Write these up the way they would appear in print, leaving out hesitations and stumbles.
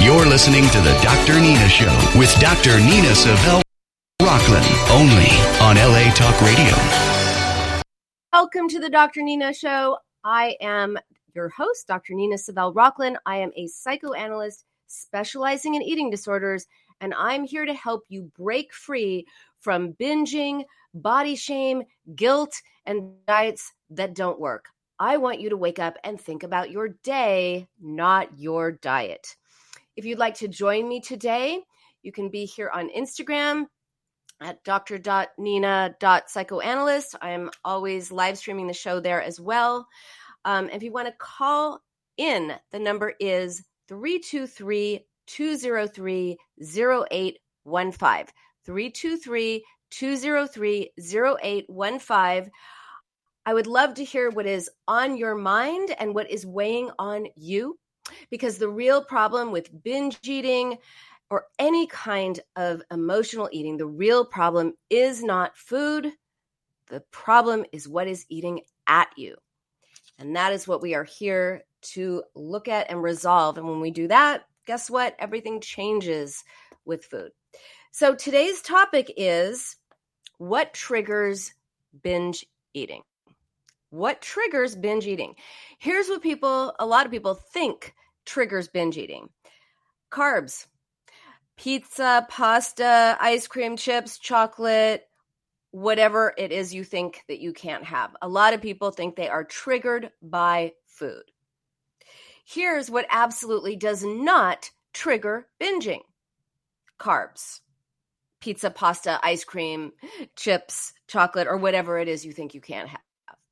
You're listening to the Dr. Nina Show with Dr. Nina Savelle Rocklin, only on LA Talk Radio. Welcome to the Dr. Nina Show. I am your host, Dr. Nina Savelle Rocklin. I am a psychoanalyst specializing in eating disorders, and I'm here to help you break free from binging, body shame, guilt, and diets that don't work. I want you to wake up and think about your day, not your diet. If you'd like to join me today, you can be here on Instagram at dr.nina.psychoanalyst. I'm always live streaming the show there as well. If you want to call in, the number is 323-203-0815. 323-203-0815. I would love to hear what is on your mind and what is weighing on you, because the real problem with binge eating or any kind of emotional eating, the real problem is not food. The problem is what is eating at you. And that is what we are here to look at and resolve. And when we do that, guess what? Everything changes with food. So today's topic is what triggers binge eating? What triggers binge eating? Here's what a lot of people think triggers binge eating. Carbs, pizza, pasta, ice cream, chips, chocolate, whatever it is you think that you can't have. A lot of people think they are triggered by food. Here's what absolutely does not trigger binging. Carbs, pizza, pasta, ice cream, chips, chocolate, or whatever it is you think you can't have.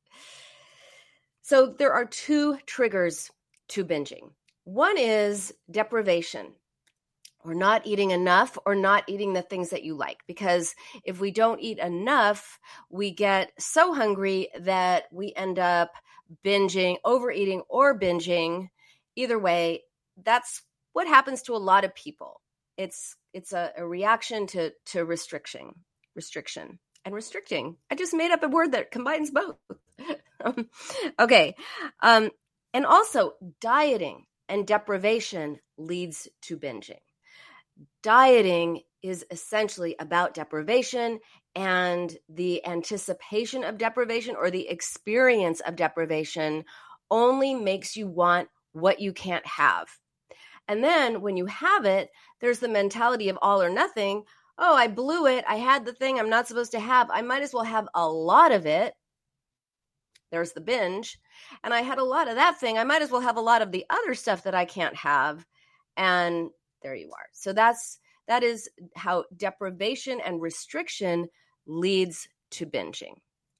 So there are two triggers to binging. One is deprivation, or not eating enough, or not eating the things that you like. Because if we don't eat enough, we get so hungry that we end up binging, overeating, or binging. Either way, that's what happens to a lot of people. It's a reaction to restriction and restricting. I just made up a word that combines both. Okay. And also dieting and deprivation leads to binging. Dieting is essentially about deprivation, and the anticipation of deprivation or the experience of deprivation only makes you want what you can't have. And then when you have it, there's the mentality of all or nothing. Oh, I blew it. I had the thing I'm not supposed to have. I might as well have a lot of it. There's the binge. And I had a lot of that thing. I might as well have a lot of the other stuff that I can't have. And there you are. So that is how deprivation and restriction leads to binging.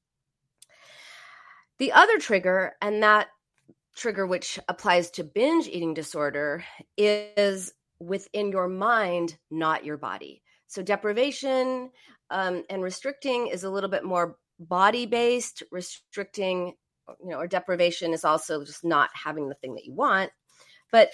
The other trigger, and that trigger which applies to binge eating disorder, is within your mind, not your body. So deprivation and restricting is a little bit more body-based. Restricting, or deprivation is also just not having the thing that you want. But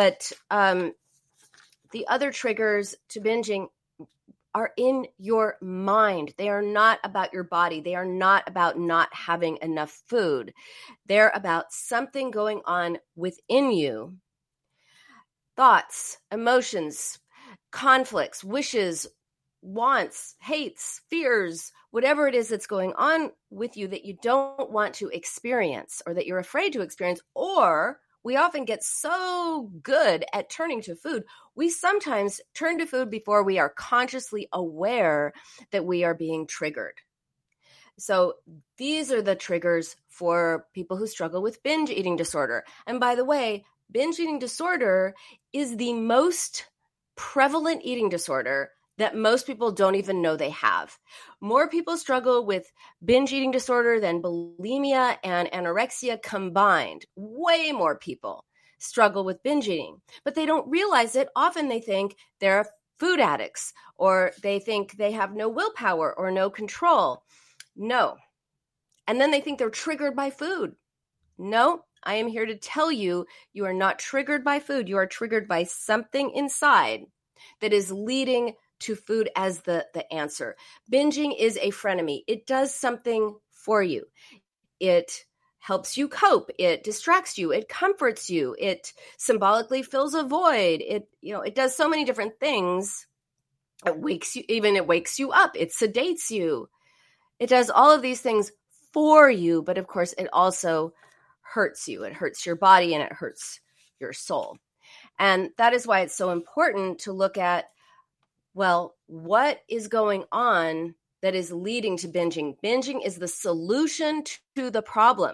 the other triggers to binging are in your mind. They are not about your body. They are not about not having enough food. They're about something going on within you. Thoughts, emotions, conflicts, wishes, wants, hates, fears, whatever it is that's going on with you that you don't want to experience, or that you're afraid to experience, or we often get so good at turning to food, we sometimes turn to food before we are consciously aware that we are being triggered. So these are the triggers for people who struggle with binge eating disorder. And by the way, binge eating disorder is the most prevalent eating disorder that most people don't even know they have. More people struggle with binge eating disorder than bulimia and anorexia combined. Way more people struggle with binge eating, but they don't realize it. Often they think they're food addicts, or they think they have no willpower or no control. No. And then they think they're triggered by food. No, I am here to tell you, you are not triggered by food. You are triggered by something inside that is leading to food as the answer. Binging is a frenemy. It does something for you. It helps you cope. It distracts you. It comforts you. It symbolically fills a void. It does so many different things. It wakes you up. It sedates you. It does all of these things for you, but of course it also hurts you. It hurts your body and it hurts your soul. And that is why it's so important to look at, well, what is going on that is leading to binging? Binging is the solution to the problem.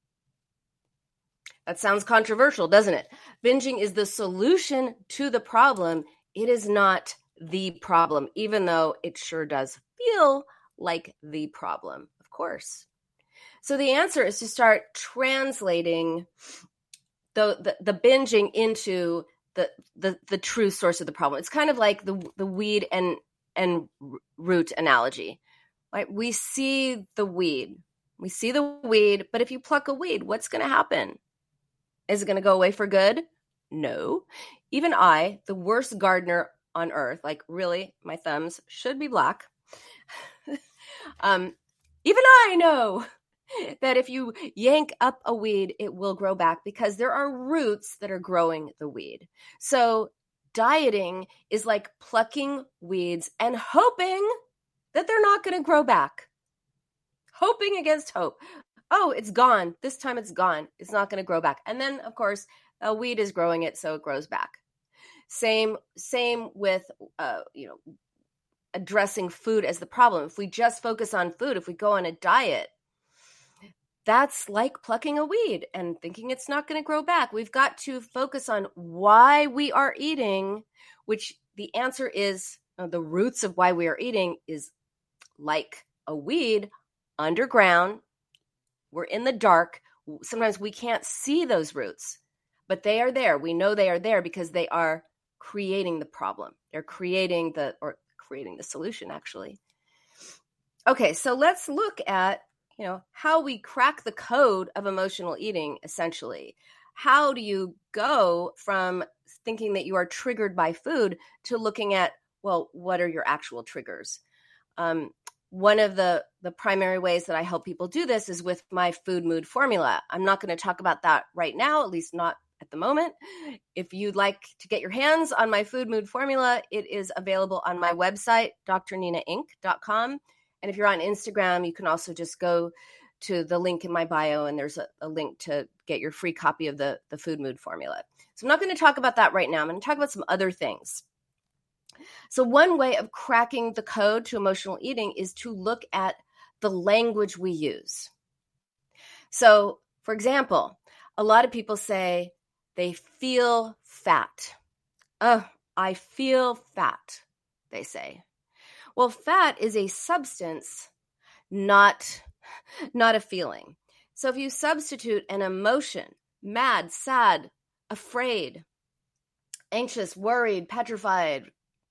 That sounds controversial, doesn't it? Binging is the solution to the problem. It is not the problem, even though it sure does feel like the problem, of course. So the answer is to start translating the binging into the true source of the problem. It's kind of like the weed and root analogy, right? We see the weed, but if you pluck a weed, what's going to happen? Is it going to go away for good? No. Even I, the worst gardener on earth, like really, my thumbs should be black. Even I know that if you yank up a weed, it will grow back because there are roots that are growing the weed. So dieting is like plucking weeds and hoping that they're not going to grow back. Hoping against hope. Oh, it's gone. This time it's gone. It's not going to grow back. And then, of course, a weed is growing it, so it grows back. Same with, addressing food as the problem. If we just focus on food, if we go on a diet, that's like plucking a weed and thinking it's not going to grow back. We've got to focus on why we are eating, which the answer is the roots of why we are eating is like a weed underground. We're in the dark. Sometimes we can't see those roots, but they are there. We know they are there because they are creating the problem. They're creating the solution, actually. Okay, so let's look at how we crack the code of emotional eating, essentially. How do you go from thinking that you are triggered by food to looking at, well, what are your actual triggers? One of the primary ways that I help people do this is with my food mood formula. I'm not going to talk about that right now, at least not at the moment. If you'd like to get your hands on my food mood formula, it is available on my website, drninainc.com. And if you're on Instagram, you can also just go to the link in my bio, and there's a link to get your free copy of the food mood formula. So I'm not going to talk about that right now. I'm going to talk about some other things. So one way of cracking the code to emotional eating is to look at the language we use. So, for example, a lot of people say they feel fat. Oh, I feel fat, they say. Well, fat is a substance, not a feeling. So if you substitute an emotion, mad, sad, afraid, anxious, worried, petrified,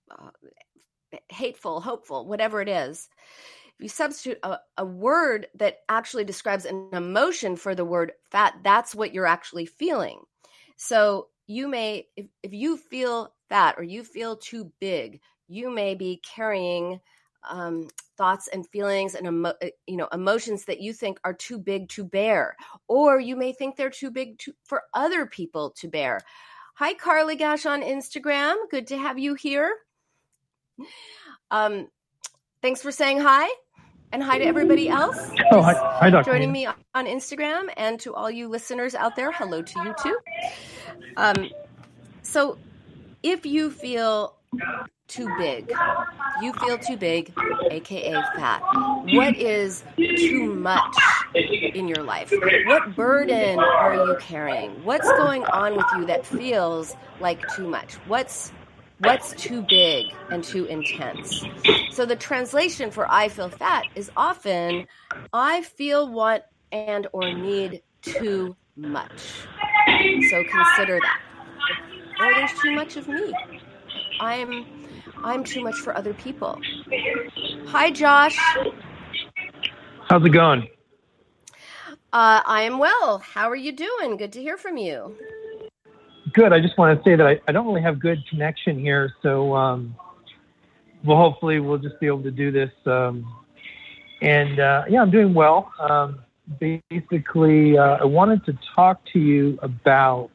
hateful, hopeful, whatever it is, if you substitute a word that actually describes an emotion for the word fat, that's what you're actually feeling. So you may, if you feel fat or you feel too big, you may be carrying thoughts and feelings and emotions that you think are too big to bear, or you may think they're too big for other people to bear. Hi, Carly Gash on Instagram. Good to have you here. Thanks for saying hi, and hi to everybody else. Oh, hi, Dr. Joining me on Instagram, and to all you listeners out there, hello to you too. So if you feel too big, aka fat. What is too much in your life? What burden are you carrying? What's going on with you that feels like too much? What's too big and too intense? So the translation for I feel fat is often I feel, want, and or need too much. So consider that. Or there's too much of me. I'm too much for other people. Hi, Josh. How's it going? I am well. How are you doing? Good to hear from you. Good. I just want to say that I don't really have good connection here, so hopefully we'll just be able to do this. Yeah, I'm doing well. basically, I wanted to talk to you about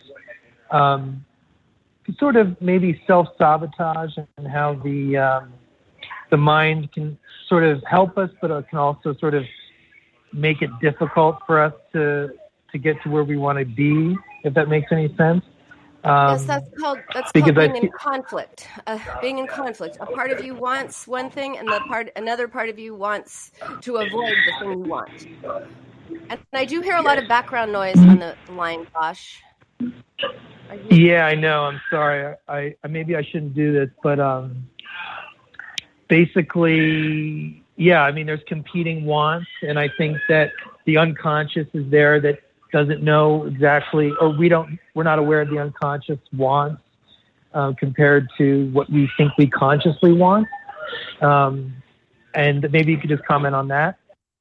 sort of maybe self-sabotage and how the mind can sort of help us, but it can also sort of make it difficult for us to get to where we want to be, if that makes any sense. Yes, that's called being in conflict. Being in conflict. A part of you wants one thing, and another part of you wants to avoid the thing you want. And I do hear a lot of background noise on the line, Josh. Yeah, I know. I'm sorry. I maybe I shouldn't do this, but basically, yeah. I mean, there's competing wants, and I think that the unconscious is there that doesn't know exactly, or we're not aware of the unconscious wants compared to what we think we consciously want. And maybe you could just comment on that.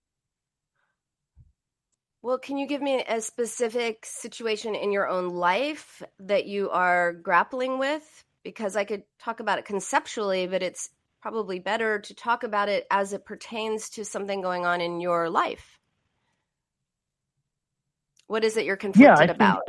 Well, can you give me a specific situation in your own life that you are grappling with? Because I could talk about it conceptually, but it's probably better to talk about it as it pertains to something going on in your life. What is it you're conflicted about?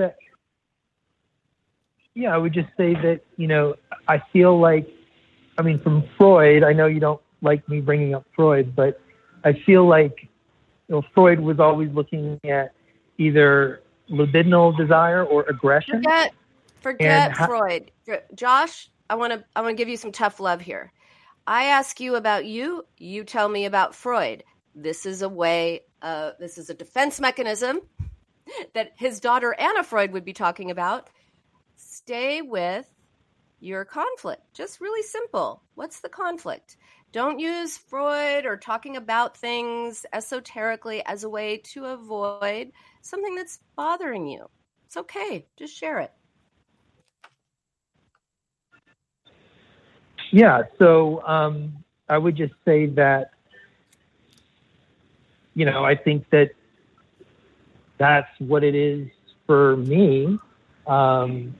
I would just say that, I feel like, from Freud, I know you don't like me bringing up Freud, but I feel like, Freud was always looking at either libidinal desire or aggression. Forget Freud. Josh, I want to give you some tough love here. I ask you about you, you tell me about Freud. This is a defense mechanism that his daughter Anna Freud would be talking about. Stay with your conflict. Just really simple. What's the conflict? Don't use Freud or talking about things esoterically as a way to avoid something that's bothering you. It's okay. Just share it. Yeah. So I would just say that, I think that that's what it is for me. But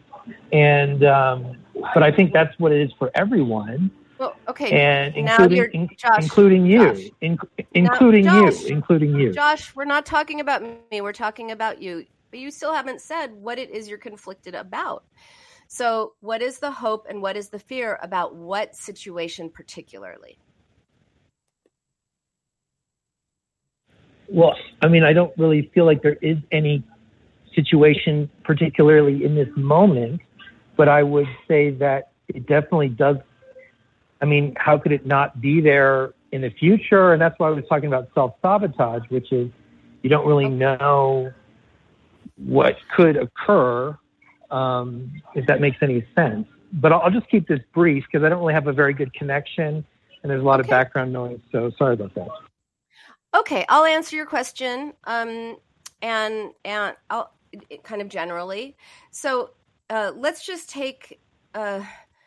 I think that's what it is for everyone. Well, okay. And including you. Josh, we're not talking about me. We're talking about you. But you still haven't said what it is you're conflicted about. So what is the hope and what is the fear about what situation particularly? Well, I don't really feel like there is any situation particularly in this moment, but I would say that it definitely does. How could it not be there in the future? And that's why I was talking about self-sabotage, which is you don't really know what could occur, if that makes any sense. But I'll just keep this brief because I don't really have a very good connection and there's a lot of background noise. So sorry about that. Okay, I'll answer your question, and I'll kind of generally. So let's just take a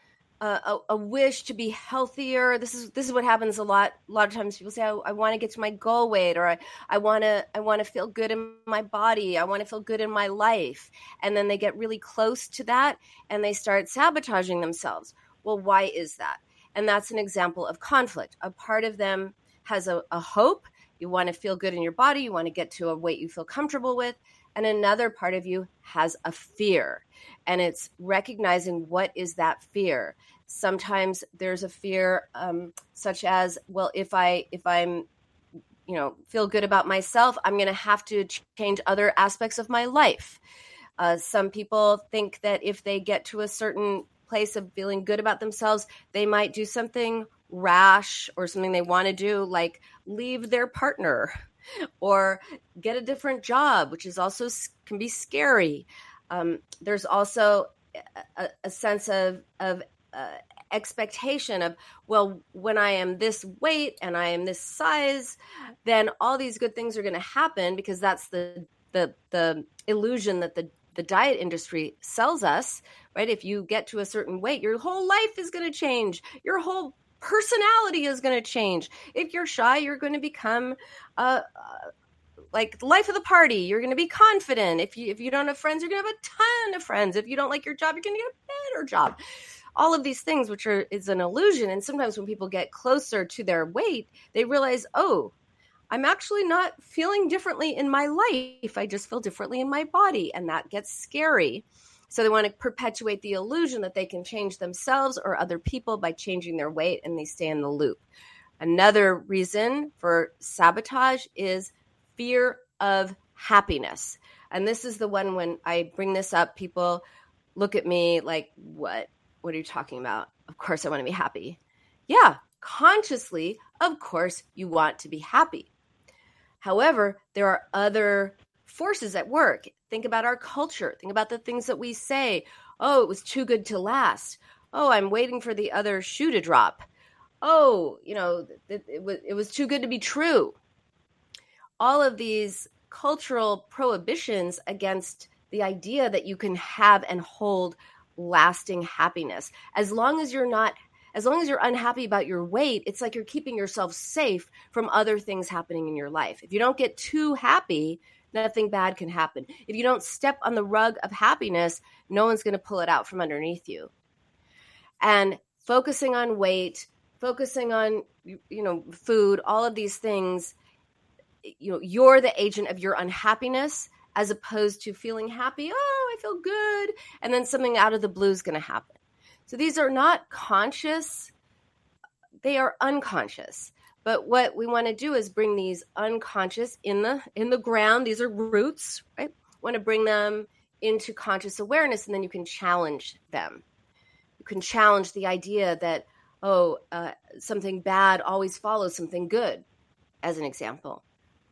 wish to be healthier. This is what happens a lot. A lot of times people say, I want to get to my goal weight, or I want to feel good in my body. I want to feel good in my life, and then they get really close to that, and they start sabotaging themselves. Well, why is that? And that's an example of conflict. A part of them has a hope. You want to feel good in your body. You want to get to a weight you feel comfortable with. And another part of you has a fear. And it's recognizing what is that fear. Sometimes there's a fear such as, well, if I'm feel good about myself, I'm going to have to change other aspects of my life. Some people think that if they get to a certain place of feeling good about themselves, they might do something rash or something they want to do, like leave their partner or get a different job, which is also can be scary. There's also a sense of expectation of, well, when I am this weight and I am this size, then all these good things are going to happen, because that's the illusion that the diet industry sells us, right? If you get to a certain weight, your whole life is going to change. Your whole personality is going to change. If you're shy, you're going to become like the life of the party. You're going to be confident. If you don't have friends, you're going to have a ton of friends. If you don't like your job, you're going to get a better job. All of these things, is an illusion. And sometimes when people get closer to their weight, they realize, oh, I'm actually not feeling differently in my life. I just feel differently in my body. And that gets scary. So they want to perpetuate the illusion that they can change themselves or other people by changing their weight, and they stay in the loop. Another reason for sabotage is fear of happiness. And this is the one when I bring this up, people look at me like, what? What are you talking about? Of course I want to be happy. Yeah, consciously, of course you want to be happy. However, there are other forces at work. Think about our culture. Think about the things that we say. Oh, it was too good to last. Oh, I'm waiting for the other shoe to drop. Oh, it was too good to be true. All of these cultural prohibitions against the idea that you can have and hold lasting happiness. As long as you're unhappy about your weight, it's like you're keeping yourself safe from other things happening in your life. If you don't get too happy, nothing bad can happen. If you don't step on the rug of happiness, no one's going to pull it out from underneath you. And focusing on weight, focusing on, food, all of these things, you're the agent of your unhappiness as opposed to feeling happy. Oh, I feel good. And then something out of the blue is going to happen. So these are not conscious, they are unconscious. But what we want to do is bring these unconscious in the ground. These are roots, right? We want to bring them into conscious awareness, and then you can challenge them. You can challenge the idea that, something bad always follows something good, as an example.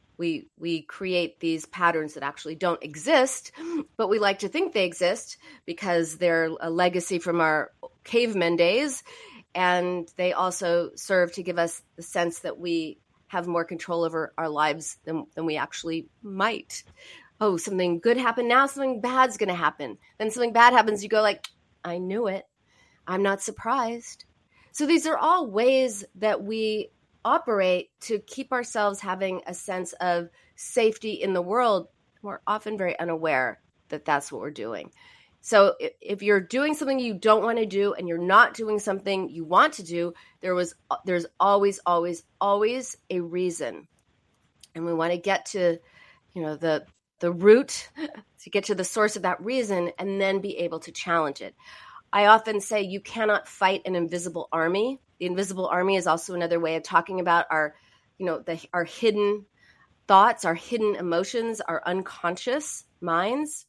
We create these patterns that actually don't exist, but we like to think they exist because they're a legacy from our caveman days, and they also serve to give us the sense that we have more control over our lives than we actually might. Oh, something good happened, now something bad's going to happen. Then something bad happens, you go like, I knew it. I'm not surprised. So these are all ways that we operate to keep ourselves having a sense of safety in the world. We're often very unaware that that's what we're doing. So if you're doing something you don't want to do and you're not doing something you want to do, there's always, always, always a reason. And we want to get to, the root, to get to the source of that reason and then be able to challenge it. I often say you cannot fight an invisible army. The invisible army is also another way of talking about our hidden thoughts, our hidden emotions, our unconscious minds.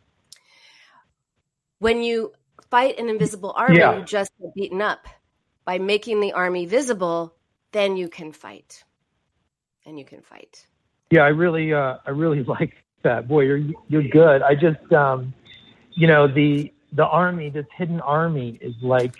When you fight an invisible army, you just get beaten up. By making the army visible, then you can fight. And you can fight. Yeah, I really like that. Boy, you're good. I just, the army, this hidden army is like,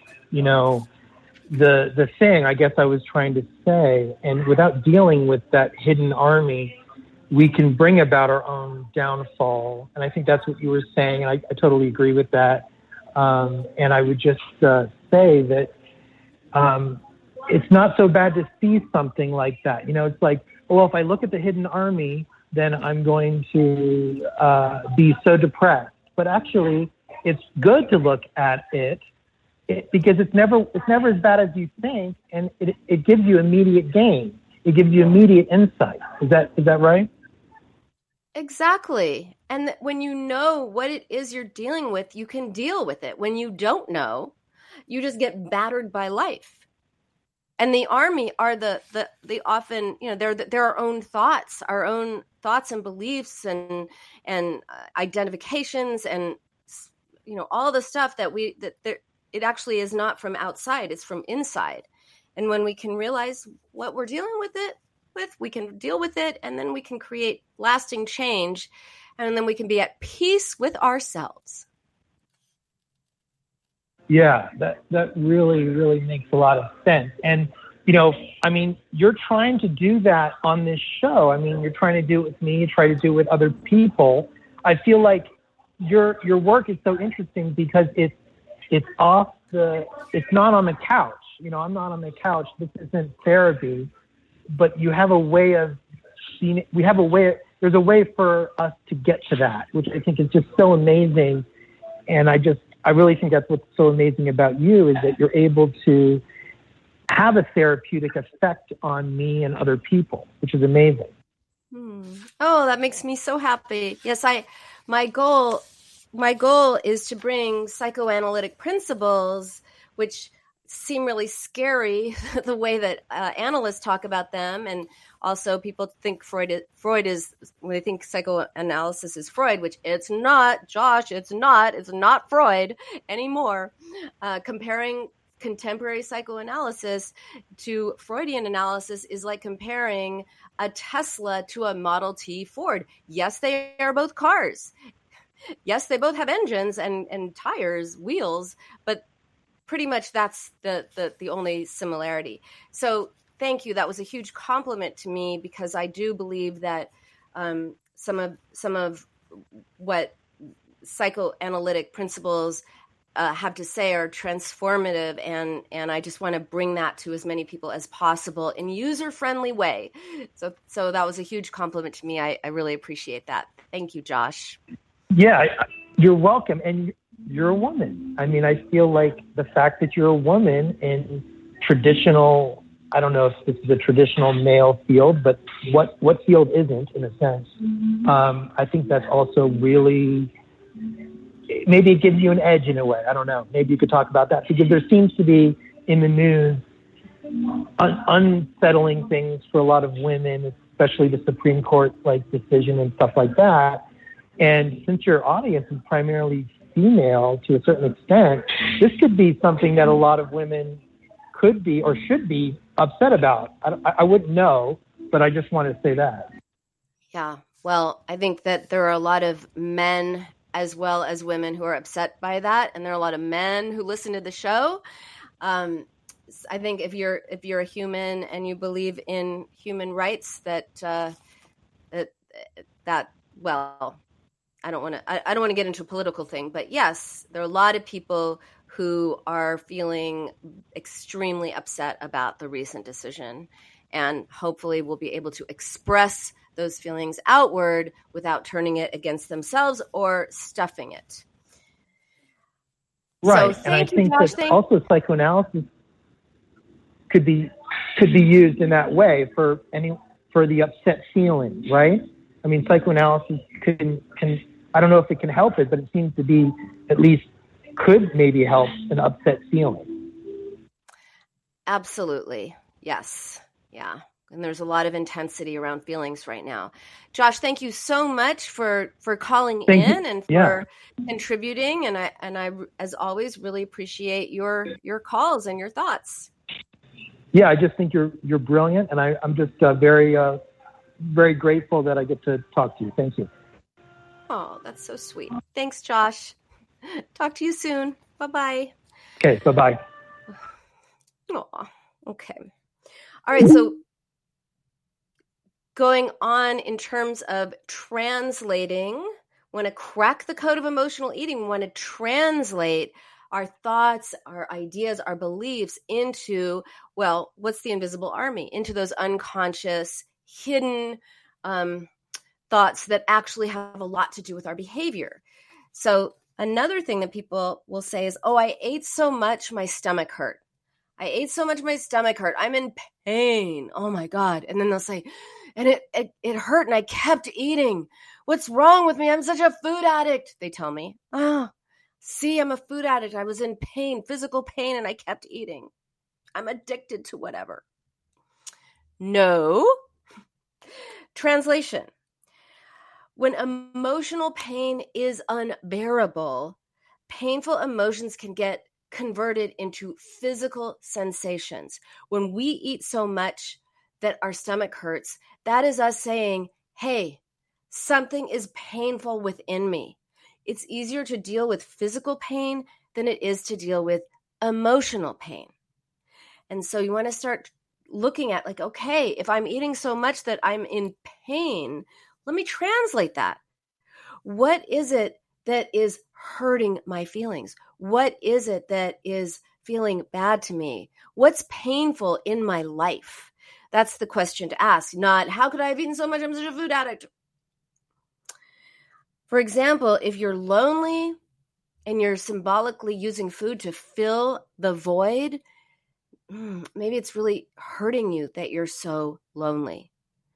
the thing I guess I was trying to say, and without dealing with that hidden army, we can bring about our own downfall. And I think that's what you were saying. And I totally agree with that. And I would just say that it's not so bad to see something like that. It's like, well, if I look at the hidden army, then I'm going to be so depressed. But actually, it's good to look at it because it's never as bad as you think, and it gives you immediate gain. It gives you immediate insight. Is that right? Exactly. And when you know what it is you're dealing with, you can deal with it. When you don't know, you just get battered by life. And the army are the often, they're our own thoughts and beliefs and identifications and all the stuff that it actually is not from outside, it's from inside. And when we can realize what we're dealing with, we can deal with it, and then we can create lasting change, and then we can be at peace with ourselves. Yeah, that really, really makes a lot of sense. And, you're trying to do that on this show. You're trying to do it with me, you try to do it with other people. I feel like your work is so interesting because it's not on the couch. I'm not on the couch. This isn't therapy, but you have a way of seeing it. There's a way for us to get to that, which I think is just so amazing. And I really think that's what's so amazing about you is that you're able to have a therapeutic effect on me and other people, which is amazing. Oh, that makes me so happy. Yes, my goal is to bring psychoanalytic principles, which seem really scary, the way that analysts talk about them. And also people think Freud is, when they think psychoanalysis is Freud, which it's not, Josh, it's not Freud anymore. Comparing contemporary psychoanalysis to Freudian analysis is like comparing a Tesla to a Model T Ford. Yes, they are both cars. Yes, they both have engines and tires, wheels, but pretty much that's the only similarity. So thank you. That was a huge compliment to me, because I do believe that some of what psychoanalytic principles have to say are transformative, and I just want to bring that to as many people as possible in user-friendly way. So that was a huge compliment to me. I really appreciate that. Thank you, Josh. Yeah, you're welcome. And you're a woman. I mean, I feel like the fact that you're a woman in traditional, I don't know if this is a traditional male field, but what field isn't, in a sense? I think that's also really, maybe it gives you an edge in a way. I don't know. Maybe you could talk about that, because there seems to be in the news unsettling things for a lot of women, especially the Supreme Court decision and stuff like that. And since your audience is primarily female to a certain extent, this could be something that a lot of women could be or should be upset about. I wouldn't know, but I just want to say that. Yeah. Well, I think that there are a lot of men as well as women who are upset by that, and there are a lot of men who listen to the show. I think if you're a human and you believe in human rights, well, I don't want to get into a political thing, but yes, there are a lot of people who are feeling extremely upset about the recent decision, and hopefully we'll be able to express those feelings outward without turning it against themselves or stuffing it. Right. So and I think that also psychoanalysis could be used in that way for the upset feeling, right? I mean, psychoanalysis can I don't know if it can help it, but it seems to be at least could maybe help an upset feeling. Absolutely. Yes. Yeah. And there's a lot of intensity around feelings right now. Josh, thank you so much for calling in and for contributing. And I, as always, really appreciate your calls and your thoughts. Yeah, I just think you're brilliant. And I'm just very, very grateful that I get to talk to you. Thank you. Oh, that's so sweet. Thanks, Josh. Talk to you soon. Bye-bye. Okay, bye-bye. Oh, okay. All right, so going on in terms of translating, want to crack the code of emotional eating, we want to translate our thoughts, our ideas, our beliefs into, well, what's the invisible army? Into those unconscious, hidden thoughts that actually have a lot to do with our behavior. So another thing that people will say is, oh, I ate so much, my stomach hurt. I ate so much, my stomach hurt. I'm in pain. Oh my God. And then they'll say, and it hurt and I kept eating. What's wrong with me? I'm such a food addict. They tell me, oh, see, I'm a food addict. I was in pain, physical pain, and I kept eating. I'm addicted to whatever. No. Translation. When emotional pain is unbearable, painful emotions can get converted into physical sensations. When we eat so much that our stomach hurts, that is us saying, hey, something is painful within me. It's easier to deal with physical pain than it is to deal with emotional pain. And so you want to start looking at like, okay, if I'm eating so much that I'm in pain, let me translate that. What is it that is hurting my feelings? What is it that is feeling bad to me? What's painful in my life? That's the question to ask, not how could I have eaten so much? I'm such a food addict. For example, if you're lonely and you're symbolically using food to fill the void, maybe it's really hurting you that you're so lonely.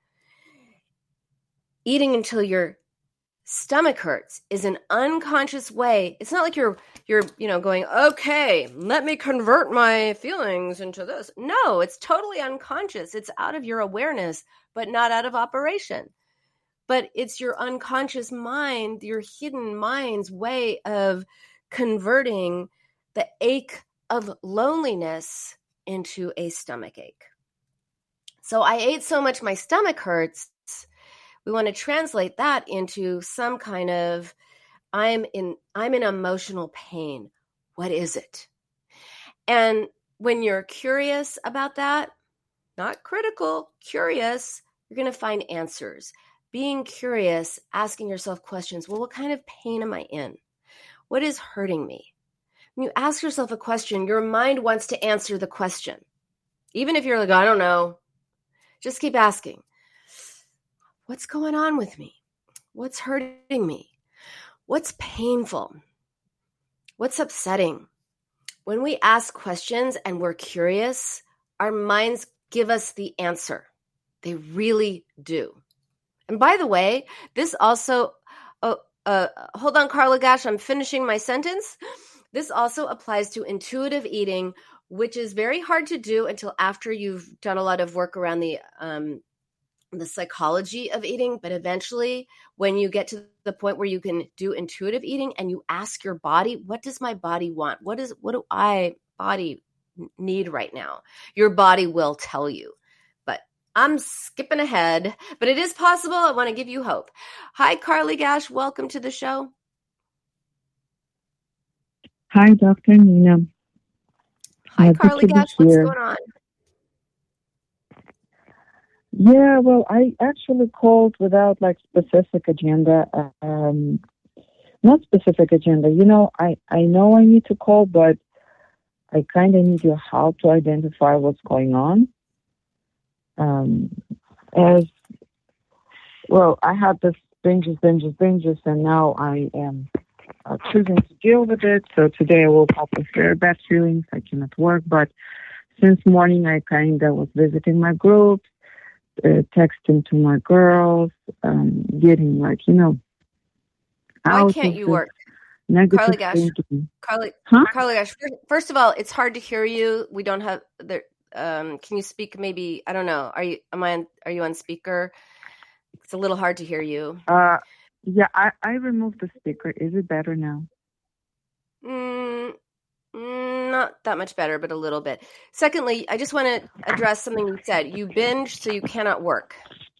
Eating until your stomach hurts is an unconscious way. It's not like you're going, okay, let me convert my feelings into this. No, it's totally unconscious. It's out of your awareness, but not out of operation. But it's your unconscious mind, your hidden mind's way of converting the ache of loneliness into a stomach ache. So I ate so much my stomach hurts. We want to translate that into some kind of, I'm in emotional pain. What is it? And when you're curious about that, not critical, curious, you're going to find answers. Being curious, asking yourself questions. Well, what kind of pain am I in? What is hurting me? When you ask yourself a question, your mind wants to answer the question. Even if you're like, I don't know, just keep asking. What's going on with me? What's hurting me? What's painful? What's upsetting? When we ask questions and we're curious, our minds give us the answer. They really do. And by the way, this also, hold on, Carla Gash, I'm finishing my sentence. This also applies to intuitive eating, which is very hard to do until after you've done a lot of work around the psychology of eating. But eventually, when you get to the point where you can do intuitive eating and you ask your body, what does my body want? What do I body need right now? Your body will tell you. But I'm skipping ahead, but it is possible. I want to give you hope. Hi, Carly Gash. Welcome to the show. Hi, Dr. Nina. Hi, Carly Gash. What's going on? Yeah, well, I actually called without specific agenda. Not specific agenda. I know I need to call, but I kind of need your help to identify what's going on. As well, I had this binges, and now I am choosing to deal with it. So today I woke up with very bad feelings. I cannot work, but since morning I kind of was visiting my groups, texting to my girls, getting why can't you work? Carly Gash. Carly Gash. First of all, it's hard to hear you. We don't have there. Can you speak? Maybe I don't know. Are you on speaker? It's a little hard to hear you. Yeah, I removed the speaker. Is it better now? Not that much better, but a little bit. Secondly, I just want to address something you said. You binge, so you cannot work.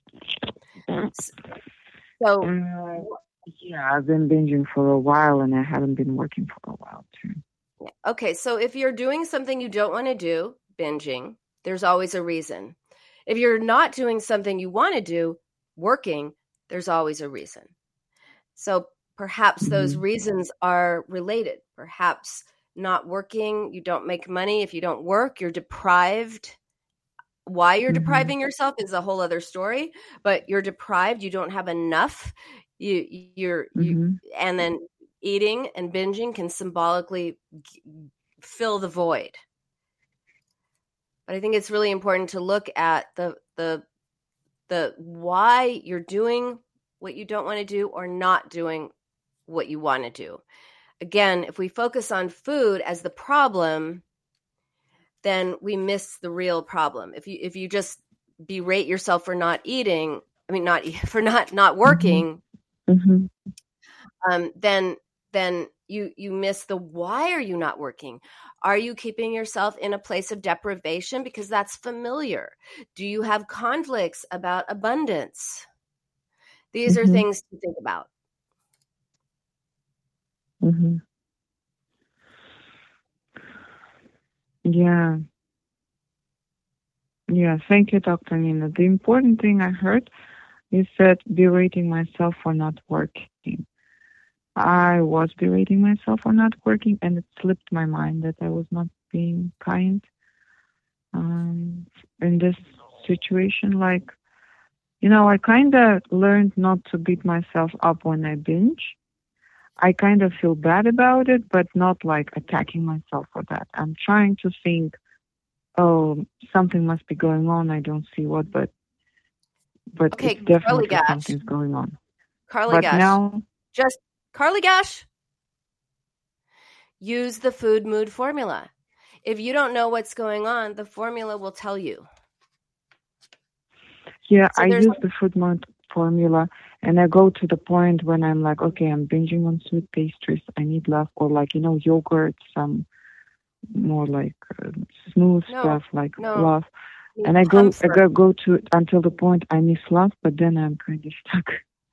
So, yeah, I've been binging for a while, and I haven't been working for a while too. Okay, so if you're doing something you don't want to do, binging, there's always a reason. If you're not doing something you want to do, working, there's always a reason. So perhaps those reasons are related. Perhaps not working, you don't make money. If you don't work, you're deprived. Why you're depriving yourself is a whole other story, but you're deprived. You don't have enough. You and then eating and binging can symbolically fill the void. But I think it's really important to look at the why you're doing what you don't want to do or not doing what you want to do. Again, if we focus on food as the problem, then we miss the real problem. If you just berate yourself for not eating, for not working, then you miss the why are you not working? Are you keeping yourself in a place of deprivation because that's familiar? Do you have conflicts about abundance? These are things to think about. Yeah. Thank you, Dr. Nina. The important thing I heard is that berating myself for not working. I was berating myself for not working, and it slipped my mind that I was not being kind in this situation. I kind of learned not to beat myself up when I binge. I kind of feel bad about it, but not attacking myself for that. I'm trying to think oh, something must be going on. I don't see what, but Okay, it's definitely Carly Gash. something's going on. Carly But Gash. now, Just Carly Gash. Use the food mood formula. If you don't know what's going on, the formula will tell you. yeah, So I there's use the food mood formula, and I go to the point when I'm like, okay, I'm binging on sweet pastries. I need love, or like, yogurt, some more like smooth No, stuff like no. love. need And I go comfort. go to until the point I miss love, but then I'm kind of stuck.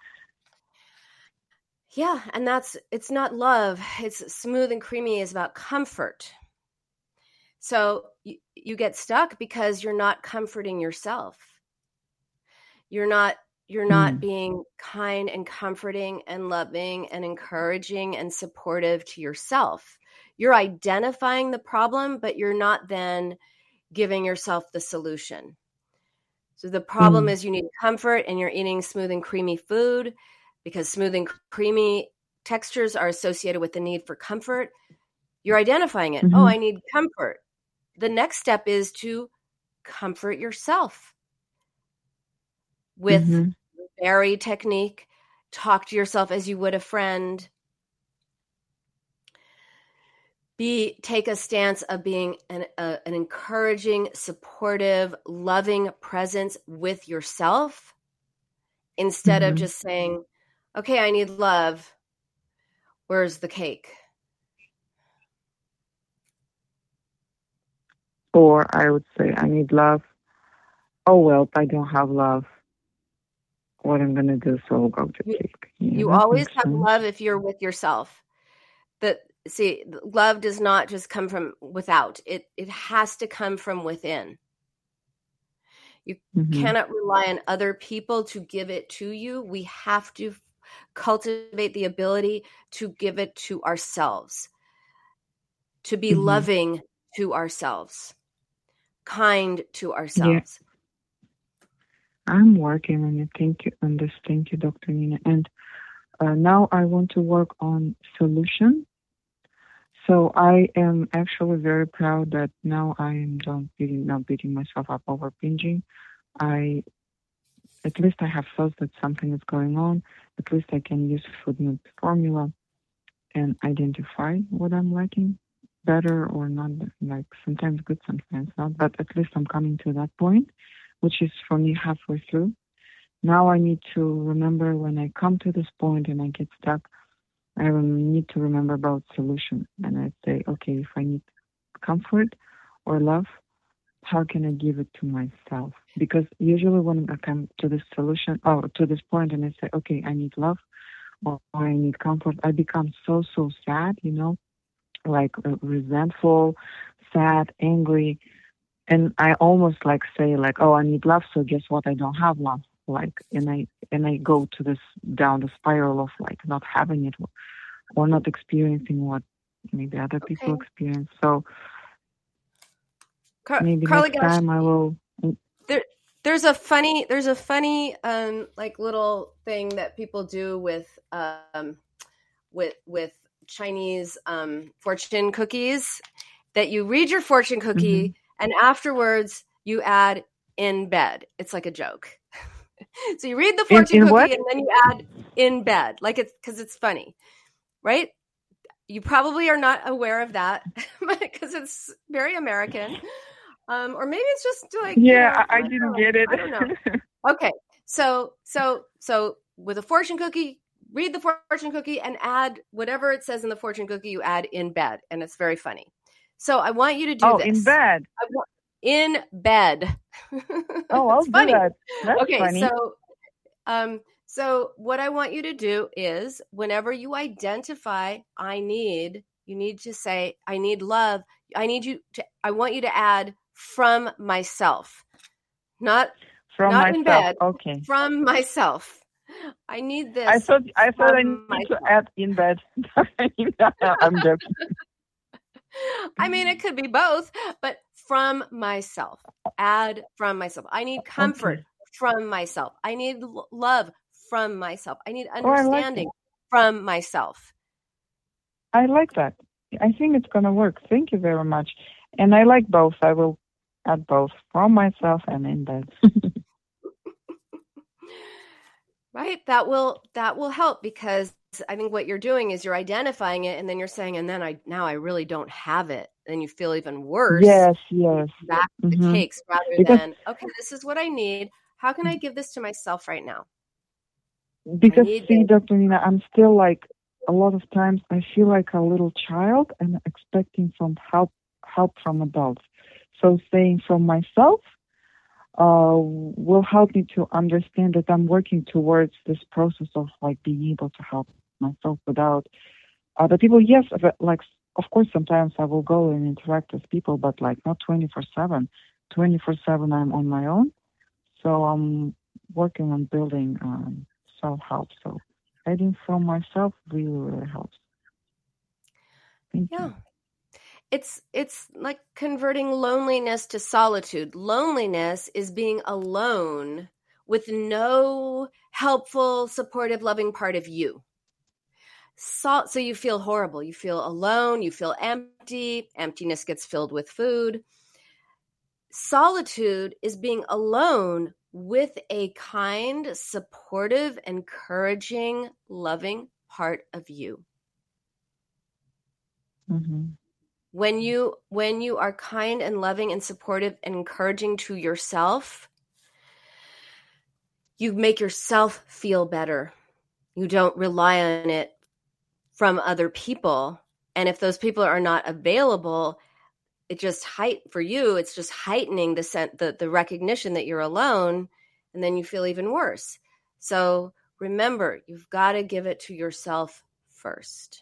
Yeah, and it's not love. It's smooth and creamy is about comfort. So you get stuck because you're not comforting yourself. You're not being kind and comforting and loving and encouraging and supportive to yourself. You're identifying the problem, but you're not then giving yourself the solution. So the problem is you need comfort, and you're eating smooth and creamy food because smooth and creamy textures are associated with the need for comfort. You're identifying it. Oh, I need comfort. The next step is to comfort yourself with the berry technique. Talk to yourself as you would a friend. Take a stance of being an encouraging, supportive, loving presence with yourself instead of just saying, okay, I need love. Where's the cake? Or I would say, I need love. Oh, well, I don't have love. What I'm going to do, so I'll go to cake. Yeah, You always have love if you're with yourself. See, love does not just come from without. It has to come from within. You cannot rely on other people to give it to you. We have to cultivate the ability to give it to ourselves, to be loving to ourselves, kind to ourselves. Yeah. I'm working on it. Thank you on this. Thank you, Dr. Nina. And now I want to work on solution. So I am actually very proud that now I am not beating myself up over binging. At least I have thought that something is going on. At least I can use food mood formula and identify what I'm lacking, better or not, like sometimes good, sometimes not. But at least I'm coming to that point, which is for me halfway through. Now I need to remember when I come to this point and I get stuck, I need to remember about solution. And I say, okay, if I need comfort or love, how can I give it to myself? Because usually when I come to this solution, to this point, and I say, okay, I need love or I need comfort, I become so sad, like resentful, sad, angry. And I almost like say like, oh, I need love. So guess what? I don't have love. And I go to this down the spiral of like not having it or not experiencing what maybe other people experience. So maybe Carly, next time I will. There's a funny like little thing that people do with Chinese fortune cookies, that you read your fortune cookie and afterwards you add in bed. It's like a joke. So you read the fortune cookie and then you add in bed, like because it's funny, right? You probably are not aware of that because it's very American. Or maybe it's just like, I didn't get it. I don't know. Okay. So with a fortune cookie, read the fortune cookie and add whatever it says in the fortune cookie, you add in bed. And it's very funny. So I want you to do this. In bed. In bed. I'll do that. That's funny. So what I want you to do is whenever you identify you need to say, I need love. I want you to add from myself, not in bed. Okay. From myself. I need this. I thought I need to add in bed. I'm joking. I mean, it could be both, but from myself. Add from myself. I need comfort from myself. I need love from myself. I need understanding from myself. I like that. I think it's going to work. Thank you very much. And I like both. I will at both, from myself and in bed. Right? That will help, because I think what you're doing is you're identifying it, and then you're saying, and then now I really don't have it. And you feel even worse. Yes. Back to the cakes, rather than, okay, this is what I need. How can I give this to myself right now? Because see, Dr. Nina, I'm still like, a lot of times I feel like a little child and expecting some help from adults. So saying from myself will help me to understand that I'm working towards this process of like being able to help myself without other people. Yes, like of course sometimes I will go and interact with people, but like not 24/7. 24/7 I'm on my own. So I'm working on building self-help. So heading from myself really helps. Thank you. It's like converting loneliness to solitude. Loneliness is being alone with no helpful, supportive, loving part of you. So you feel horrible. You feel alone. You feel empty. Emptiness gets filled with food. Solitude is being alone with a kind, supportive, encouraging, loving part of you. Mm-hmm. When you are kind and loving and supportive and encouraging to yourself, you make yourself feel better. You don't rely on it from other people. And if those people are not available, it's just heightening the recognition that you're alone, and then you feel even worse. So remember, you've got to give it to yourself first.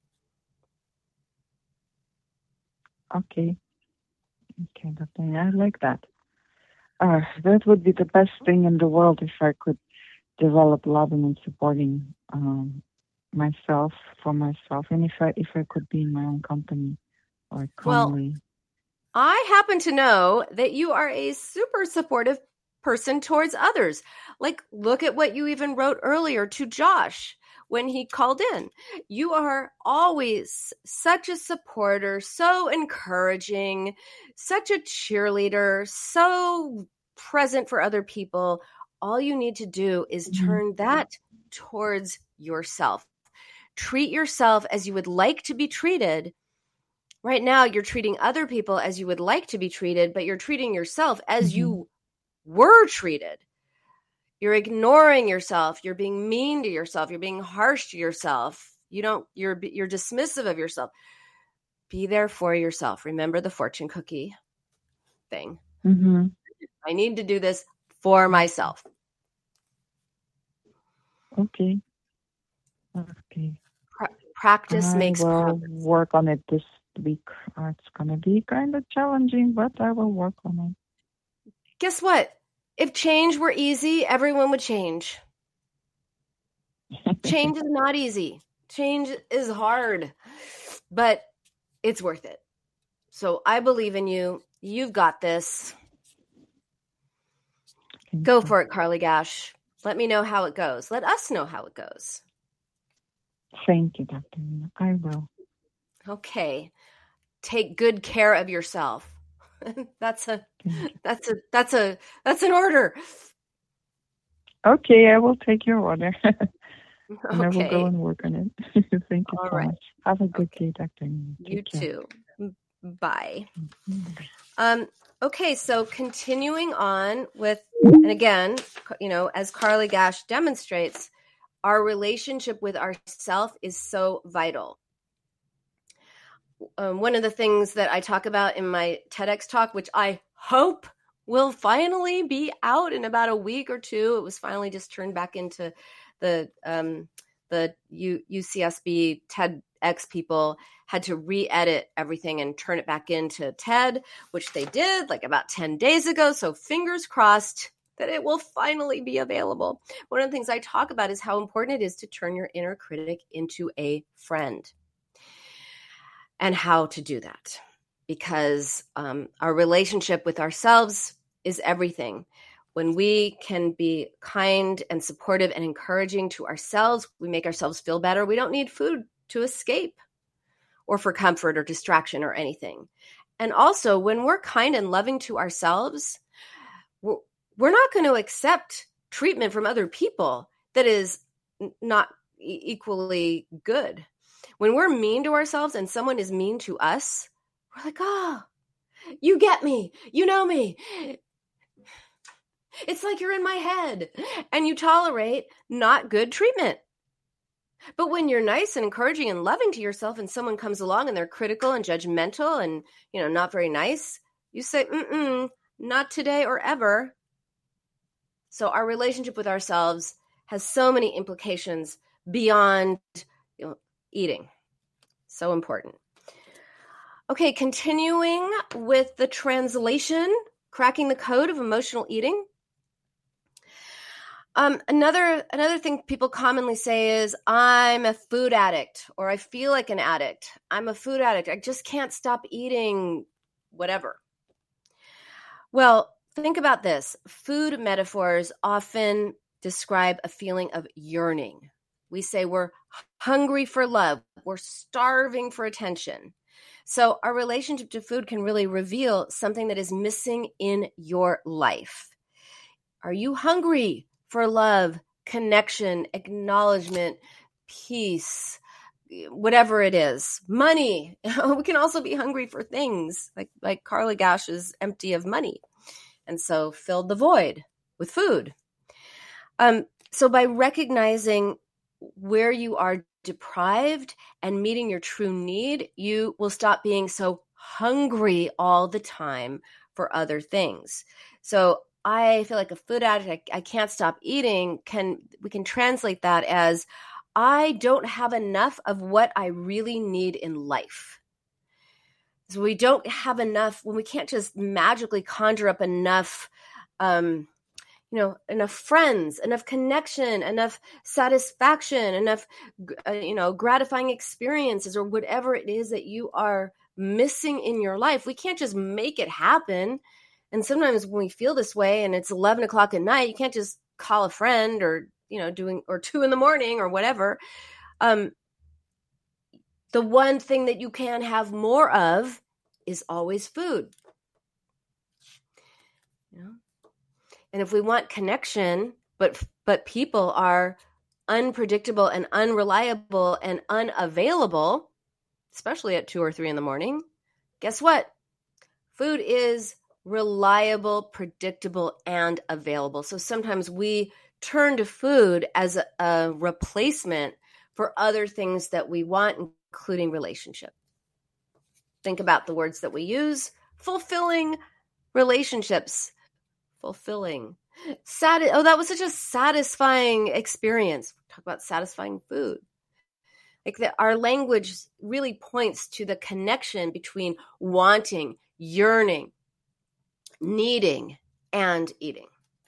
Okay, Dr. I like that. That would be the best thing in the world if I could develop loving and supporting myself for myself, and if I could be in my own company or calmly. Well, I happen to know that you are a super supportive person towards others. Like, look at what you even wrote earlier to Josh when he called in. You are always such a supporter, so encouraging, such a cheerleader, so present for other people. All you need to do is turn that towards yourself. Treat yourself as you would like to be treated. Right now, you're treating other people as you would like to be treated, but you're treating yourself as you were treated. You're ignoring yourself. You're being mean to yourself. You're being harsh to yourself. You're dismissive of yourself. Be there for yourself. Remember the fortune cookie thing. Mm-hmm. I need to do this for myself. Okay. Practice makes progress. I will work on it this week. It's going to be kind of challenging, but I will work on it. Guess what? If change were easy, everyone would change. Change is not easy. Change is hard, but it's worth it. So I believe in you. You've got this. Go for it, Carly Gash. Let me know how it goes. Let us know how it goes. Thank you, Dr. Nina. I will. Okay. Take good care of yourself. That's an order. Okay, I will take your order. And Okay. I will go and work on it. Thank you so much. Have a good day, Dr. Nina. You too. Bye. Okay, so continuing on with, and again, as Carly Gash demonstrates, our relationship with ourself is so vital. One of the things that I talk about in my TEDx talk, which I hope will finally be out in about a week or two. It was finally just turned back into the UCSB TEDx people had to re-edit everything and turn it back into TED, which they did like about 10 days ago. So fingers crossed that it will finally be available. One of the things I talk about is how important it is to turn your inner critic into a friend, and how to do that, because our relationship with ourselves is everything. When we can be kind and supportive and encouraging to ourselves, we make ourselves feel better. We don't need food to escape or for comfort or distraction or anything. And also, when we're kind and loving to ourselves, we're not going to accept treatment from other people that is not equally good. When we're mean to ourselves and someone is mean to us, we're like, oh, you get me. You know me. It's like you're in my head. And you tolerate not good treatment. But when you're nice and encouraging and loving to yourself and someone comes along and they're critical and judgmental and, not very nice, you say, not today or ever. So our relationship with ourselves has so many implications beyond eating. So important. Okay, continuing with the translation, cracking the code of emotional eating. Another thing people commonly say is, I'm a food addict, or I feel like an addict. I'm a food addict. I just can't stop eating whatever. Well, think about this. Food metaphors often describe a feeling of yearning. We say we're hungry for love. We're starving for attention. So our relationship to food can really reveal something that is missing in your life. Are you hungry for love, connection, acknowledgement, peace, whatever it is? Money. We can also be hungry for things like Carla Gash is empty of money. And so filled the void with food. So by recognizing where you are deprived and meeting your true need, you will stop being so hungry all the time for other things. So I feel like a food addict, I can't stop eating. We can translate that as, I don't have enough of what I really need in life. So we don't have enough, when we can't just magically conjure up enough, enough friends, enough connection, enough satisfaction, enough, gratifying experiences, or whatever it is that you are missing in your life. We can't just make it happen. And sometimes when we feel this way and it's 11 o'clock at night, you can't just call a friend or, or 2 a.m. or whatever. The one thing that you can have more of is always food. And if we want connection, but people are unpredictable and unreliable and unavailable, especially at 2 or 3 a.m, guess what? Food is reliable, predictable, and available. So sometimes we turn to food as a replacement for other things that we want, including relationship. Think about the words that we use. Fulfilling relationships. Fulfilling. That was such a satisfying experience. Talk about satisfying food. Our language really points to the connection between wanting, yearning, needing, and eating.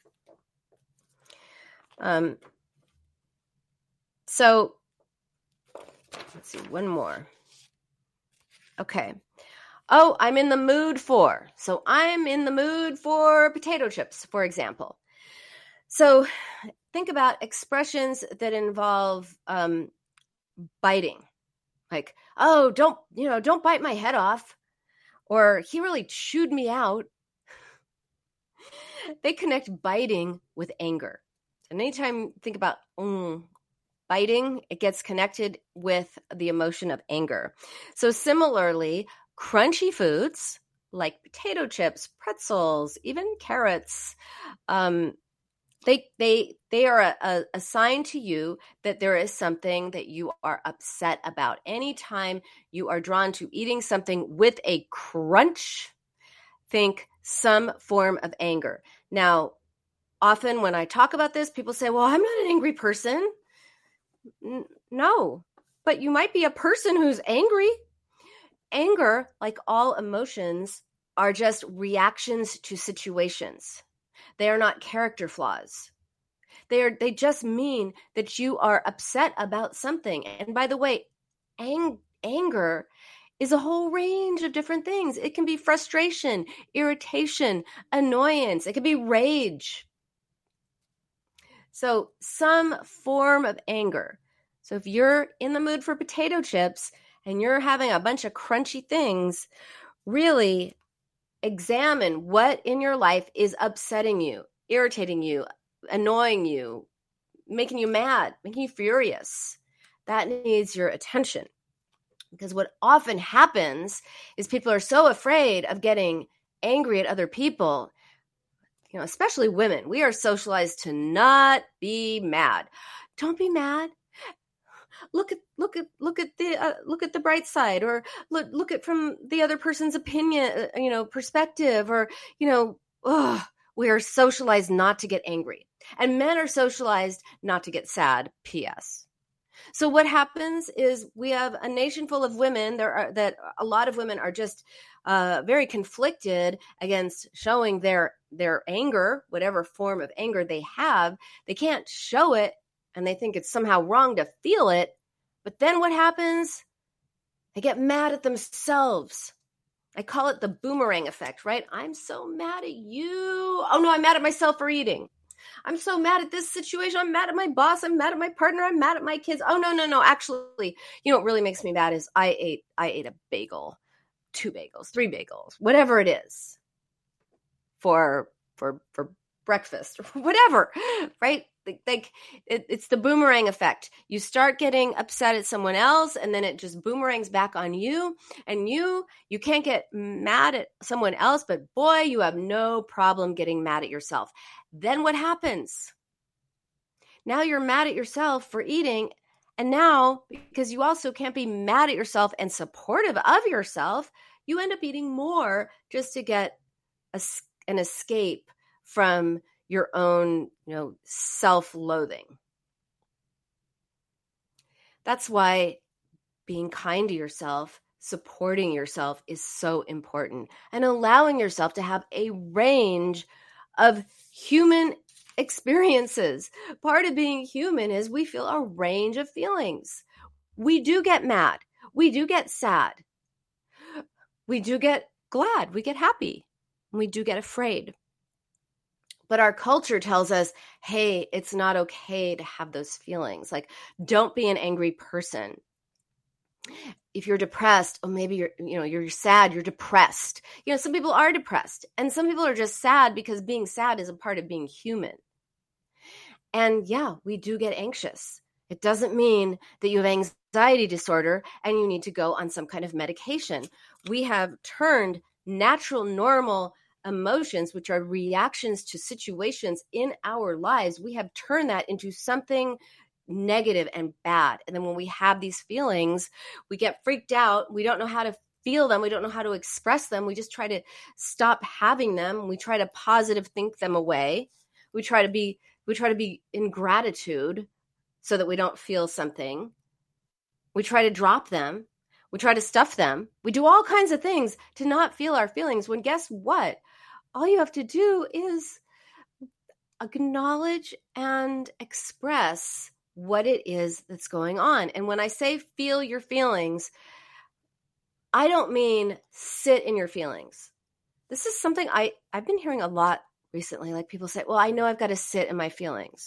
So let's see, one more. Okay. Oh, I'm in the mood for. So I'm in the mood for potato chips, for example. So think about expressions that involve biting. Like, oh, don't bite my head off. Or he really chewed me out. They connect biting with anger. And anytime you think about biting, it gets connected with the emotion of anger. So similarly, crunchy foods like potato chips, pretzels, even carrots, they are a sign to you that there is something that you are upset about. Anytime you are drawn to eating something with a crunch, think some form of anger. Now, often when I talk about this, people say, well, I'm not an angry person. No, but you might be a person who's angry. Anger, like all emotions, are just reactions to situations. They are not character flaws. They just mean that you are upset about something. And by the way, anger is a whole range of different things. It can be frustration, irritation, annoyance. It can be rage. So some form of anger. So if you're in the mood for potato chips and you're having a bunch of crunchy things, really examine what in your life is upsetting you, irritating you, annoying you, making you mad, making you furious. That needs your attention. Because what often happens is people are so afraid of getting angry at other people, especially women. We are socialized to not be mad. Don't be mad. Look at the bright side, or look at from the other person's opinion, perspective, or we are socialized not to get angry, and men are socialized not to get sad. P.S. So what happens is we have a nation full of women. That a lot of women are just very conflicted against showing their anger, whatever form of anger they have. They can't show it, and they think it's somehow wrong to feel it. But then what happens? They get mad at themselves. I call it the boomerang effect, right? I'm so mad at you. Oh no, I'm mad at myself for eating. I'm so mad at this situation. I'm mad at my boss. I'm mad at my partner. I'm mad at my kids. Oh, no. Actually, what really makes me mad is I ate a bagel, 2 bagels, 3 bagels, whatever it is for breakfast or whatever, right? Like it's the boomerang effect. You start getting upset at someone else, and then it just boomerangs back on you, and you can't get mad at someone else, but boy, you have no problem getting mad at yourself. Then what happens? Now you're mad at yourself for eating, and now, because you also can't be mad at yourself and supportive of yourself, you end up eating more just to get an escape from your own, self-loathing. That's why being kind to yourself, supporting yourself is so important, and allowing yourself to have a range of human experiences. Part of being human is we feel a range of feelings. We do get mad. We do get sad. We do get glad. We get happy. We do get afraid. But our culture tells us, hey, it's not okay to have those feelings. Like, don't be an angry person. If you're depressed, or maybe you're sad, you're depressed. Some people are depressed, and some people are just sad because being sad is a part of being human. And yeah, we do get anxious. It doesn't mean that you have anxiety disorder and you need to go on some kind of medication. We have turned natural, normal emotions, which are reactions to situations in our lives, we have turned that into something negative and bad. And then when we have these feelings, we get freaked out. We don't know how to feel them. We don't know how to express them. We just try to stop having them. We try to positive think them away. We try to be in gratitude so that we don't feel something. We try to drop them. We try to stuff them. We do all kinds of things to not feel our feelings, when guess what? All you have to do is acknowledge and express what it is that's going on. And when I say feel your feelings, I don't mean sit in your feelings. This is something I've been hearing a lot recently. Like, people say, well, I know I've got to sit in my feelings.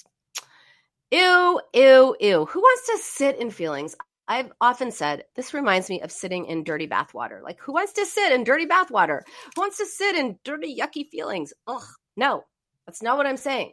Ew, ew, ew. Who wants to sit in feelings? I've often said, this reminds me of sitting in dirty bathwater. Like, who wants to sit in dirty bathwater? Who wants to sit in dirty, yucky feelings? Ugh, no, that's not what I'm saying.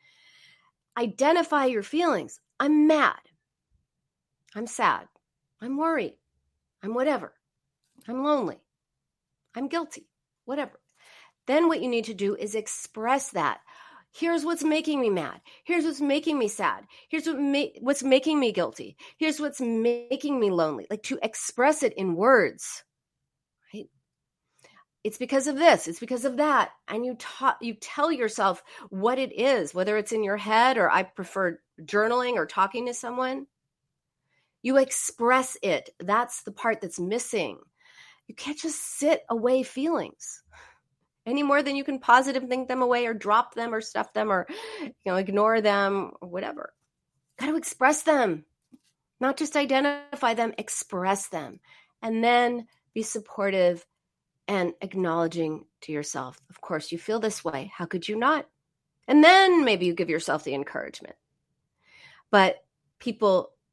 Identify your feelings. I'm mad. I'm sad. I'm worried. I'm whatever. I'm lonely. I'm guilty. Whatever. Then what you need to do is express that. Here's what's making me mad. Here's what's making me sad. Here's what's making me guilty. Here's what's making me lonely. Like, to express it in words, right? It's because of this. It's because of that. And you tell yourself what it is, whether it's in your head, or I prefer journaling or talking to someone. You express it. That's the part that's missing. You can't just sit away feelings any more than you can positive think them away, or drop them, or stuff them, or ignore them, or whatever. Got to express them, not just identify them, express them, and then be supportive and acknowledging to yourself. Of course, you feel this way. How could you not? And then maybe you give yourself the encouragement. But people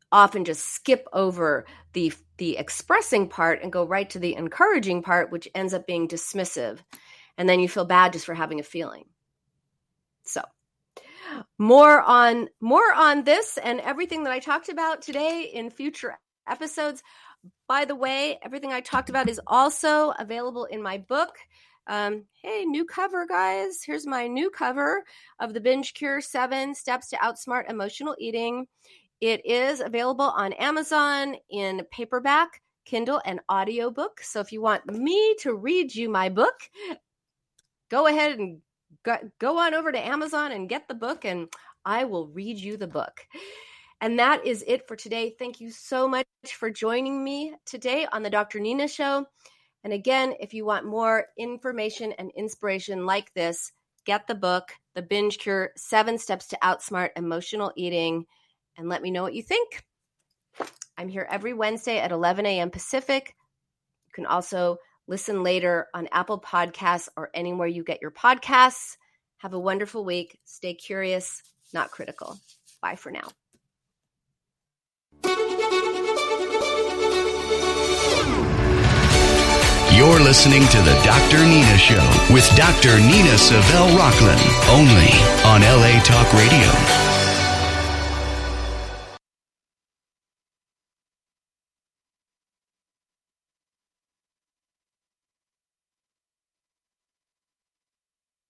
often just skip over the expressing part and go right to the encouraging part, which ends up being dismissive. And then you feel bad just for having a feeling. So more on this and everything that I talked about today in future episodes. By the way, everything I talked about is also available in my book. Hey, new cover, guys. Here's my new cover of The Binge Cure: 7 Steps to Outsmart Emotional Eating. It is available on Amazon in paperback, Kindle, and audiobook. So if you want me to read you my book, go ahead and go on over to Amazon and get the book, and I will read you the book. And that is it for today. Thank you so much for joining me today on the Dr. Nina Show. And again, if you want more information and inspiration like this, get the book, The Binge Cure: 7 Steps to Outsmart Emotional Eating, and let me know what you think. I'm here every Wednesday at 11 a.m. Pacific. You can also listen later on Apple Podcasts or anywhere you get your podcasts. Have a wonderful week. Stay curious, not critical. Bye for now. You're listening to the Dr. Nina Show with Dr. Nina Savelle Rocklin, only on LA Talk Radio.